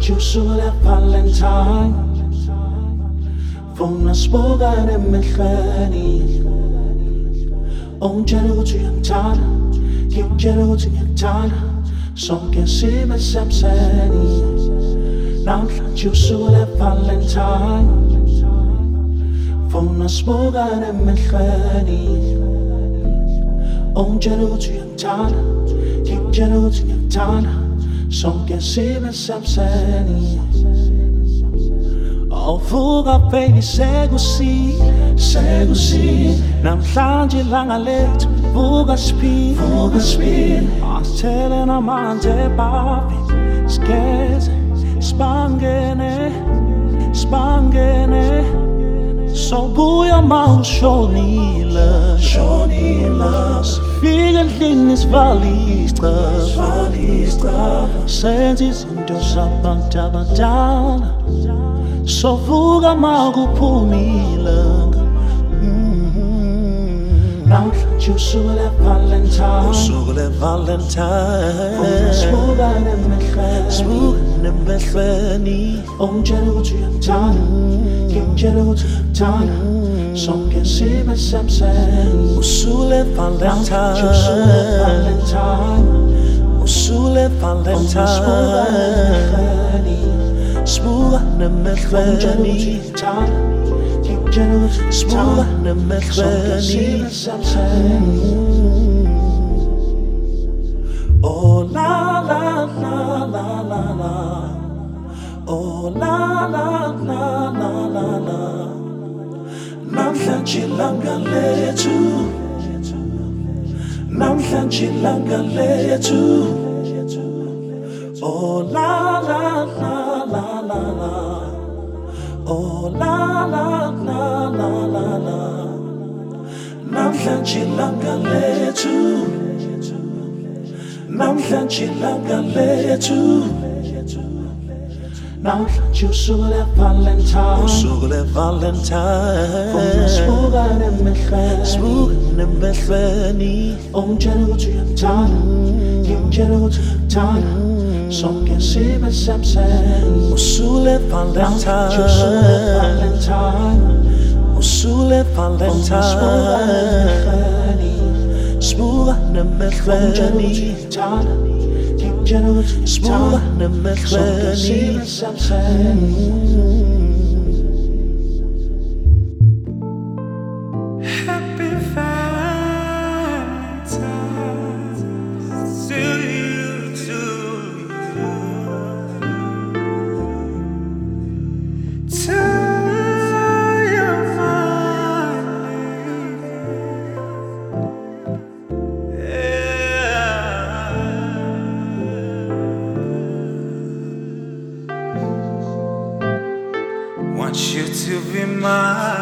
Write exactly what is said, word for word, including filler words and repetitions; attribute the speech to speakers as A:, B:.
A: usuka Valentine Funa sibukane emehlweni Ungitshela ukuthi uyangithanda Ngikutshela ukuthi ngiyakuthanda Sonke sibe semseni Namhlanje usuka Valentine Funa sibukane emehlweni Ungitshela ukuthi uyangithanda Ngikutshela ukuthi ngiyakuthanda Sonke sibe semseni Awuvuka baby sekusile sekusile Namhlanje ilanga lethu vuka sibili vuka sibili Asithele namanzi ebhabhini sigeze sibangene sibangene Sobuya ma ushonile shonile Sifike endlini sivale isicaba senze izinto zabantu abadala Sovuka ma kuphumile Namhlanje usuka Valentine usuka Valentine Sibukane emehlweni Sibukane emehlweni Ungitshela ukuthi uyangithanda Ngikutshela ukuthi ngiyakuthanda Sonke sibe semseni Usuka Valentine Usuka Valentine Sibukane emehlweni Sibukane emehlweni Oh la la la la la la Oh la la la la la la Namhlanje ilanga lethu Namhlanje ilanga lethu Oh la la la la la la Oh la la la la la la Namhlanje ilanga lethu Namhlanje ilanga lethu Namhlanje usuka Valentine usuka Valentine Funa sibukane emehlweni Sibukane emehlweni Ungitshela ukuthi uyangithanda Ngikutshela ukuthi ngiyakuthanda Sonke sibe semseni Usuka Valentine Usuka Valentine Sibukane emehlweni Sibukane emehlweni
B: Happy Valentine's to you, to you. To your family. Yeah. Want you to be mine.